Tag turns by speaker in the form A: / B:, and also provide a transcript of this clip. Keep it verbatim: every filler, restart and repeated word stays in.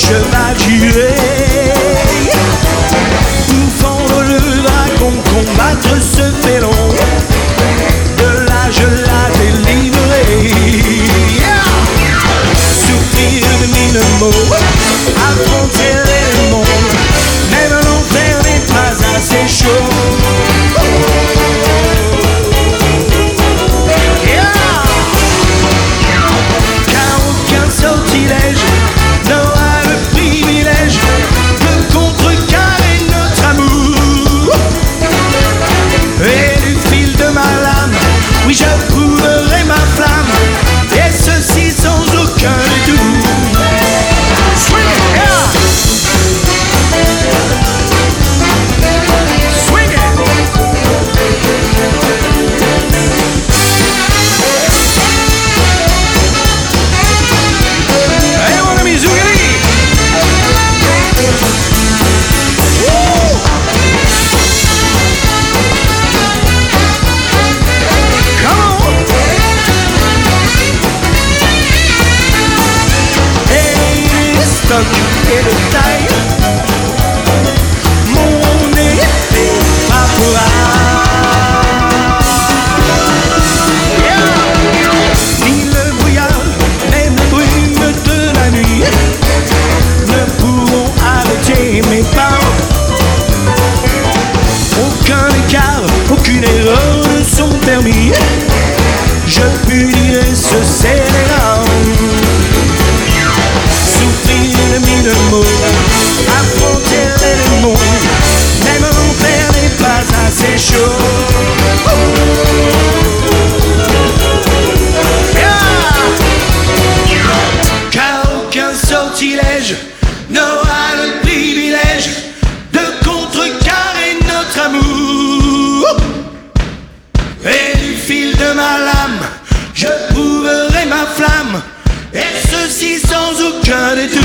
A: cheval juré. Pour fendre le dragon, combattre ce félon, de là je la délivrerai. Yeah! Souffrir de mille mots, affronter les démons, même l'enfer n'est pas assez chaud. Oui, je prouverai ma flamme, et ceci sans aucun détour. Swing it, yeah! Swing it! Hey, mon ami Zougari! Et de taille, mon épée frappera. Yeah! Ni le brouillard, même la brume de la nuit ne pourront arrêter mes pas. Aucun écart, aucune erreur ne sont permis. Je punirai ce scélérat. Mille mots, affronter les démons, même l'enfer n'est pas assez chaud. Yeah! Car aucun sortilège n'aura le privilège de contrecarrer notre amour. Et du fil de ma lame, je prouverai ma flamme, et ceci sans aucun détour.